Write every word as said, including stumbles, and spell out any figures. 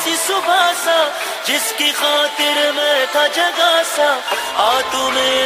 सी सुबह सा, जिसकी खातिर मैं था जगा सा, आ तू मेरे